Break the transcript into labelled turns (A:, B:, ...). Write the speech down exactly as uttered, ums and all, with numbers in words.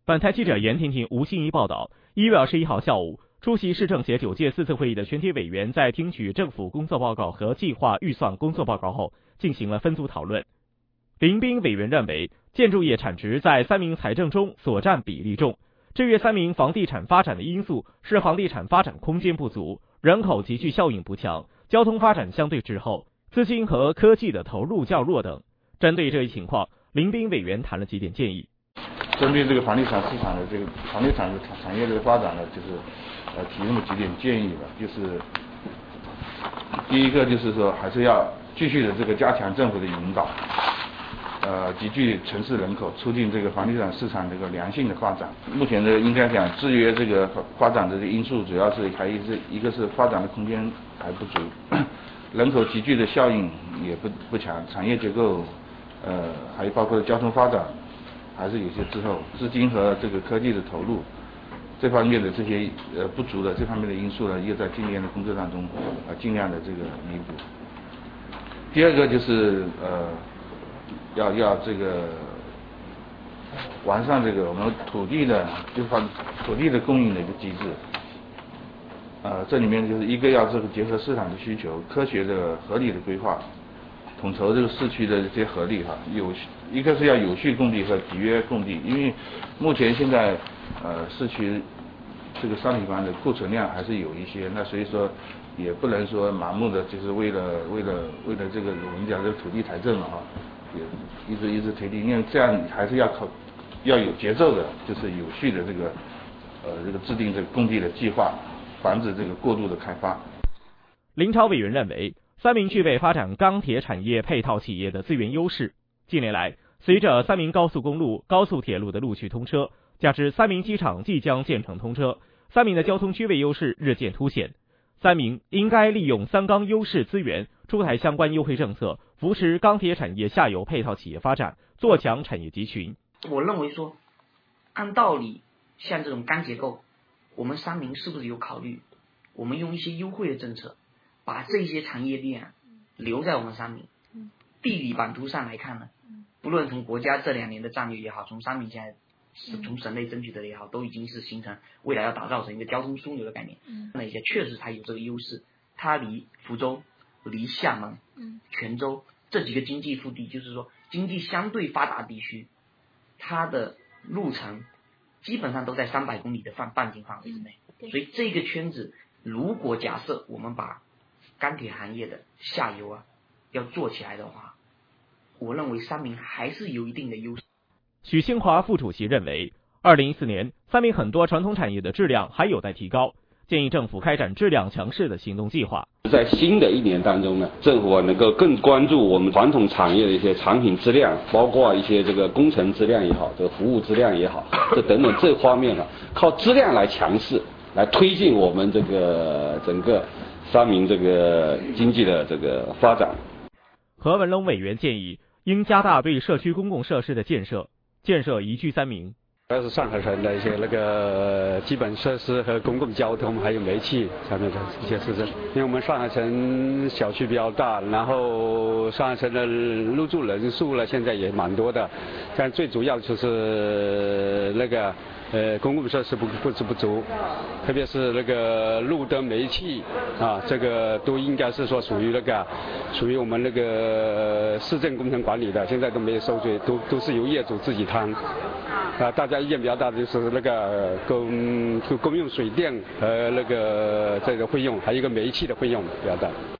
A: 本台记者严婷婷、吴欣怡报道，一月二十一号下午，出席市政协九届四次会议的全体委员在听取政府工作报告和计划预算工作报告后，进行了分组讨论。林彬委员认为，建筑业产值在三明财政中所占比例重，制约三明房地产发展的因素是房地产发展空间不足、人口集聚效应不强、交通发展相对滞后、资金和科技的投入较弱等。针对这一情况，林彬委员谈了几点建议。
B: 针对这个房地产市场的这个房地产产业的发展呢，就是呃提供了几点建议吧。就是第一个就是说，还是要继续的这个加强政府的引导，呃集聚城市人口，促进这个房地产市场这个良性的发展。目前的应该讲制约这个发展的这个因素，主要是还一是一个是发展的空间还不足，人口集聚的效应也不不强，产业结构呃还有包括交通发展还是有些滞后，资金和这个科技的投入这方面的这些呃不足的这方面的因素呢，又在今年的工作当中呃尽量的这个弥补。第二个就是呃要要这个完善这个我们土地的就是土地的供应的一个机制。呃这里面就是一个要这个结合市场的需求，科学的合理的规划，统筹这个市区的这些合力哈，有一个是要有序供地和抵约供地，因为目前现在呃市区这个商品房的库存量还是有一些，那所以说也不能说盲目的就是为了为了为了这个我们讲这个土地财政了哈，也一直一直推进，因为这样还是要靠要有节奏的，就是有序的这个呃这个制定这个供地的计划，防止这个过度的开发。
A: 林超委员认为，三明具备发展钢铁产业配套企业的资源优势。近年来，随着三明高速公路、高速铁路的陆续通车，加之三明机场即将建成通车，三明的交通区位优势日渐凸显。三明应该利用三钢优势资源，出台相关优惠政策，扶持钢铁产业下游配套企业发展，做强产业集群。
C: 我认为说，按道理，像这种钢结构，我们三明是不是有考虑，我们用一些优惠的政策，把这些产业链留在我们三明。地理版图上来看呢，不论从国家这两年的战略也好，从三明现在是从省内争取的也好，都已经是形成未来要打造成一个交通枢纽的概念。那一些确实它有这个优势，它离福州、离厦门、泉州这几个经济腹地，就是说经济相对发达地区，它的路程基本上都在三百公里的半半径范围之内。所以这个圈子，如果假设我们把钢铁行业的下游啊要做起来的话，我认为三明还是有一定的优势。
A: 许兴华副主席认为，二零一四年三明很多传统产业的质量还有待提高，建议政府开展质量强势的行动计划。
D: 在新的一年当中呢，政府能够更关注我们传统产业的一些产品质量，包括一些这个工程质量也好，这个服务质量也好，这等等这方面啊，靠质量来强势，来推进我们这个整个三明这个经济的这个发展。
A: 何文龙委员建议，应加大对社区公共设施的建设，建设宜居三明。
E: 主要是上海城的一些那个基本设施和公共交通，还有煤气上面的一些设施。因为我们上海城小区比较大，然后上海城的入住人数呢，现在也蛮多的，但最主要就是那个呃公共设施不不不足，特别是那个路灯、煤气啊，这个都应该是说属于那个属于我们那个市政工程管理的，现在都没有收税，都都是由业主自己摊。啊，大家意见比较大的就是那个公公用水电和那个这个费用，还有一个煤气的费用比较大。